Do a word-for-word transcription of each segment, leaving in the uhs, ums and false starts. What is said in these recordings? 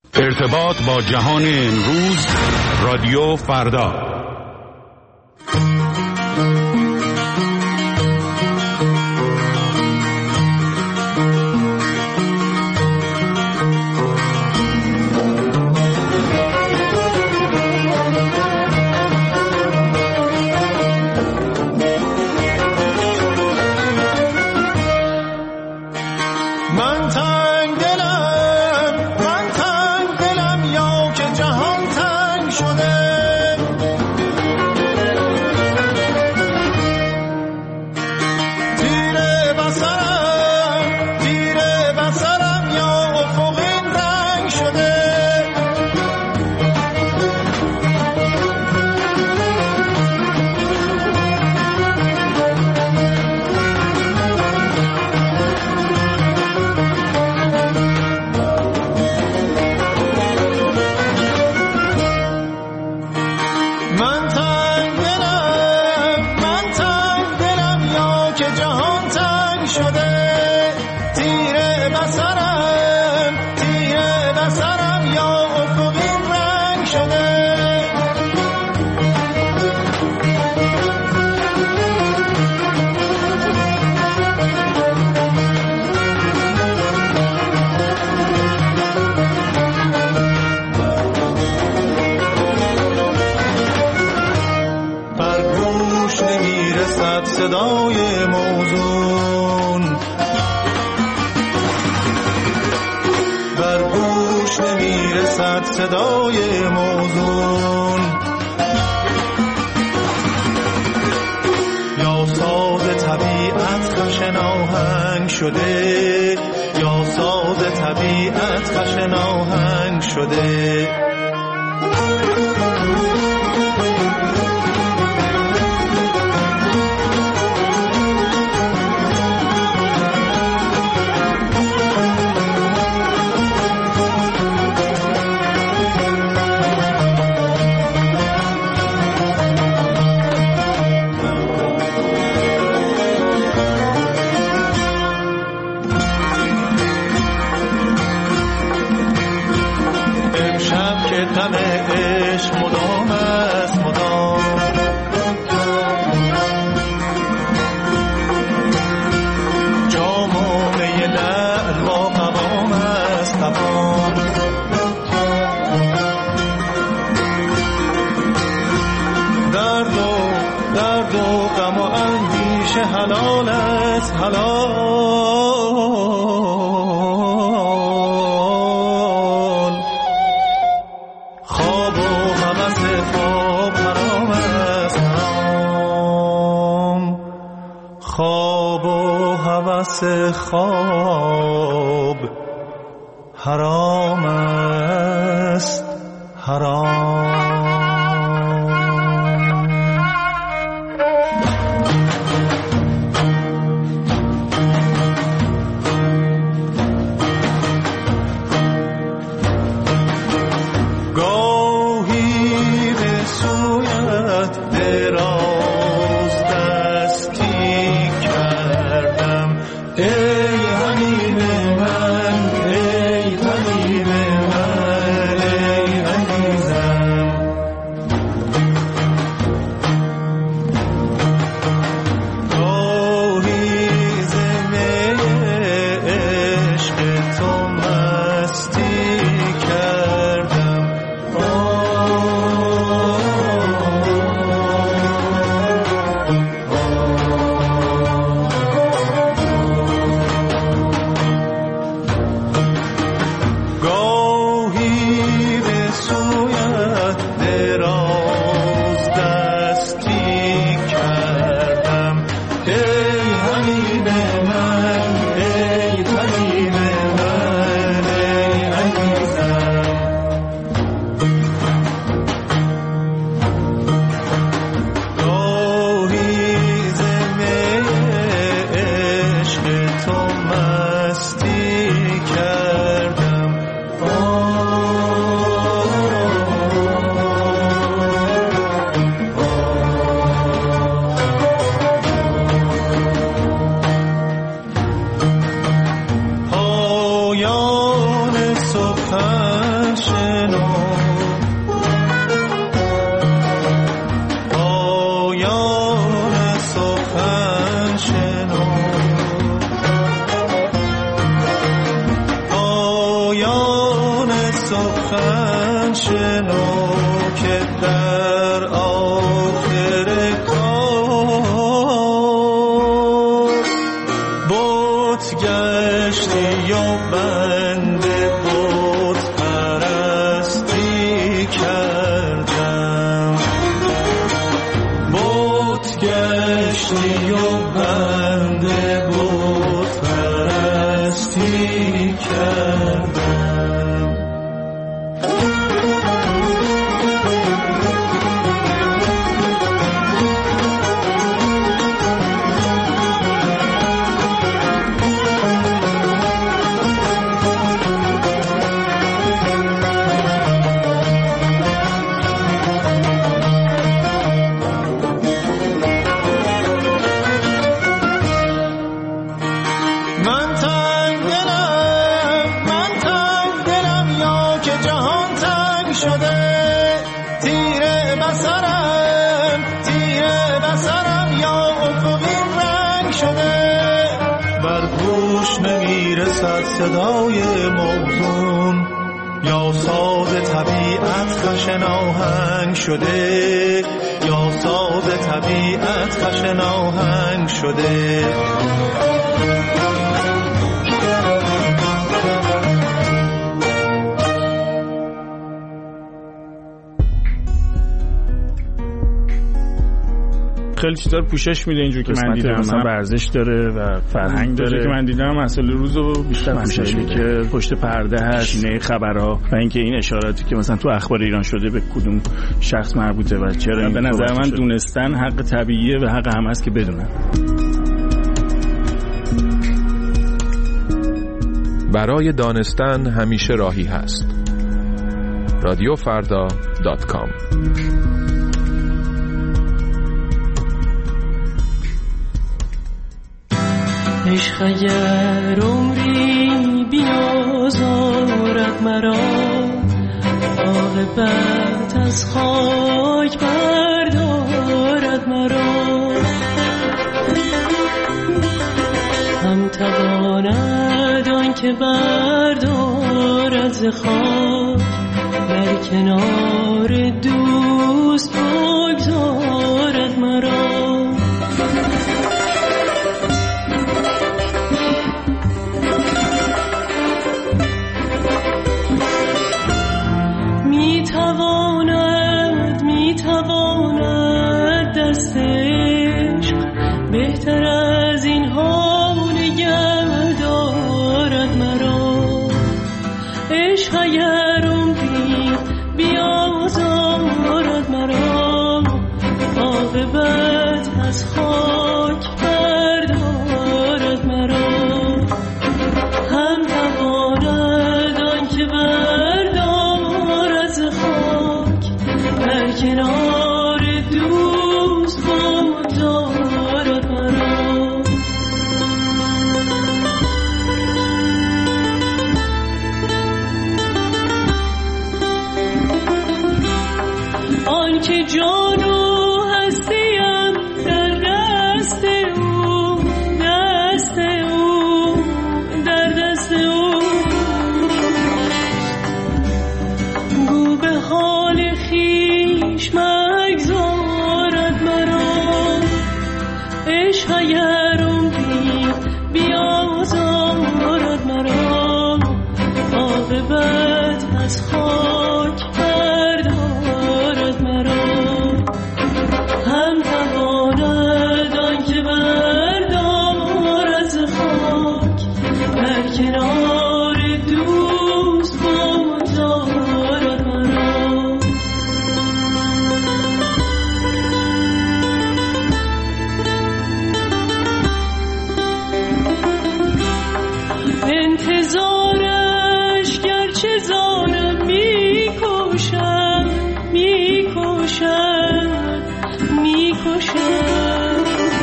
ارتباط با جهان امروز، رادیو فردا. صدای موزون بر گوش نمیرسد، صدای موزون یا ساز طبیعت خشن آهنگ شده، یا ساز طبیعت خشن آهنگ شده. غم عشق مدام است مدام، جام و می لعل با قوام است قوام. درد و درد و غم و اندیشه حلال است حلال، خواب و هوس خواب حرام است حرام. گاهی به سویت دراز دستی کردم، ای حبیب من، ای حبیب من، ای عزیزم. سخن شنو که در آخر کار بت گشتی و بنده بت پرستی کردم، بت گشتی و بنده بت پرستی کردم. صدای موزون یا ساز طبیعت خشن آهنگ شده، یا ساز طبیعت خشن آهنگ شده. خیلی چیزا رو پوشش میده اینجور که من دیدم، مثلا ورزش داره و فرهنگ داره که من دیدم، مسائل روزو بیشتر پوشش میده که پشت پرده هست، اینه خبرها و اینکه این اشاراتی که مثلا تو اخبار ایران شده به کدوم شخص مربوطه و چرا. به نظر من دونستن حق طبیعیه و حق هم هست که بدونن. برای دانستن همیشه راهی هست. رادیو فردا دات کام. عشق اگر عمری بیازارد مرا، عاقبت از خاک بردارد مرا. هم تواند آن که بردارد ز خاک، در کنار دوست بگذارد مرا. میتواند میتواند دست عشق بهتر از این ها نگه دارد مرا. عشق اگر عمری بیازارد مرا، عاقبت از خاک بردارد مرا. هم تواند آن که کنار دوست بگذارد مرا. آن که جان و هستیم در دست او، دست او، در دست او، گو به حال خویش مگذارد مرا. عشق اگر عمری بیازارد مرا، عاقبت از خاک بردارد مرا. هم تواند آن که بردارد ز خاک، در کنار دوست بگذارد مرا. انتظارش گرچه زانم میکشد، میکشد، میکشد.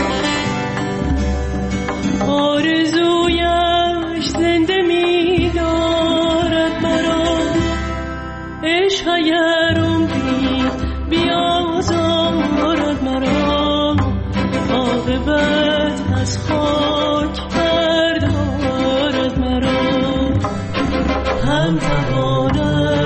آرزویش زنده میدارد مرا. عشق اگر عمری بیازارد مرا، عاقبت از خاک بردارد مرا. هم تواند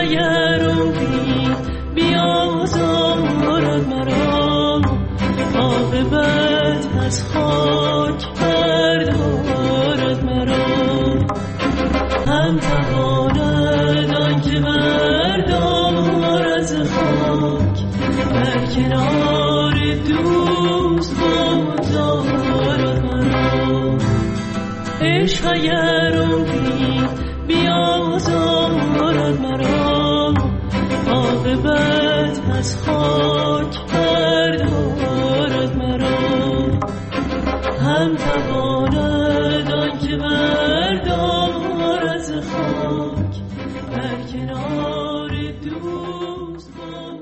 روی بیازارد مرا، عاقبت از خاک بردارد مرا. هم تواند آن که بردار از خاک در کنار دوست بگذارد مرا. عشق اگر روی بیازارد مرا، عاقبت از خاک بردارد مرا. هم تواند آن که بردار از خاک در کنار دوست.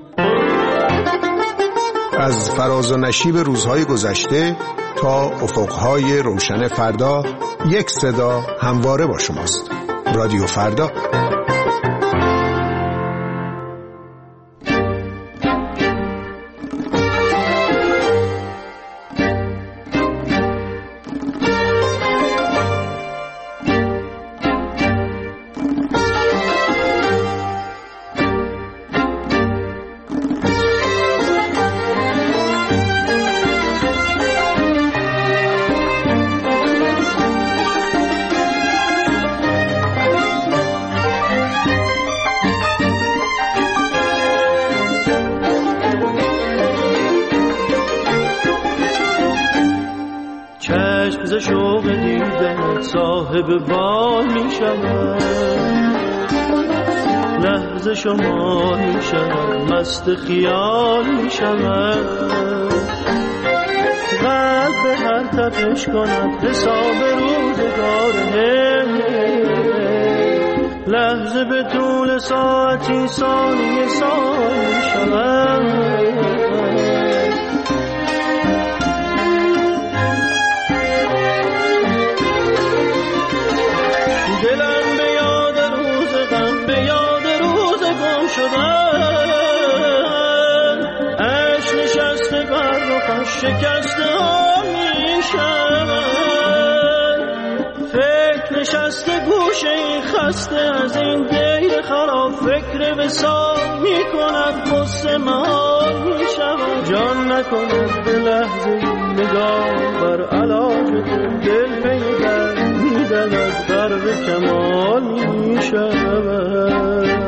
از فراز و نشیب روزهای گذشته تا افقهای روشن فردا، یک صدا همواره با شماست. رادیو فردا. ز شوق دیدن صاحب بال می شود، لحظه شما می شود، مست خیال می شود. قلب هر تپش کند حساب روزگاره، لحظه به طول ساعتی ثانیه سال می شود. دلم به یاد روز غم، به یاد روز گم شدن، عشق نشسته بر رخش شکسته ها می شود. فکر نشسته گوشه این خسته از این دیر خراب، فکر وصال می کند قصه محال می شود. جان نکند به لحظه نگاه بر علاج دل پیدا می دلد غرق کمال می شود.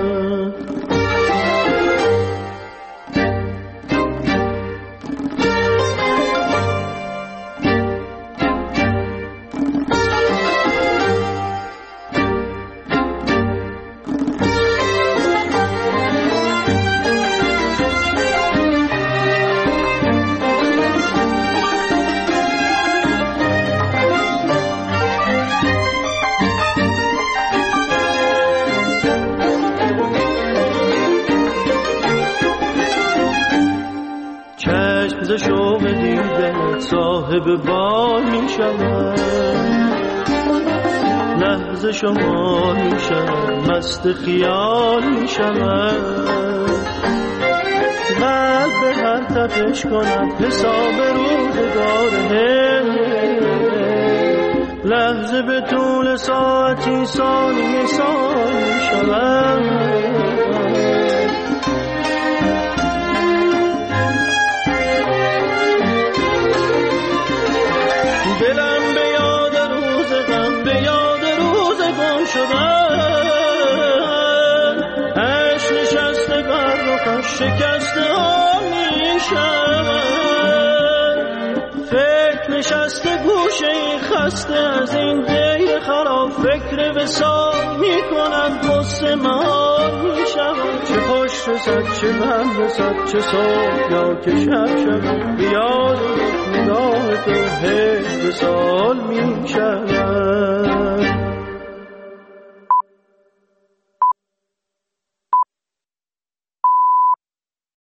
ز شوق دیدن صاحب بال می شود، لحظه شما می شود، مست خیال می شود. قلب هر تپش کند حساب روزگاره، لحظه به طول ساعتی ثانیه سال می شود. دلم به یاد روز غم، به یاد روز گم شدن، عشق نشسته بر رخش شکسته ها می شود. فکر نشسته گوشه این خسته از این دیر خراب، فکر وصال می کند قصه محال می شود. چه خوش رسد چه بم رسد، چه صبح یا که شب شود، بیاد نگاه تو هیچ به سال می شود.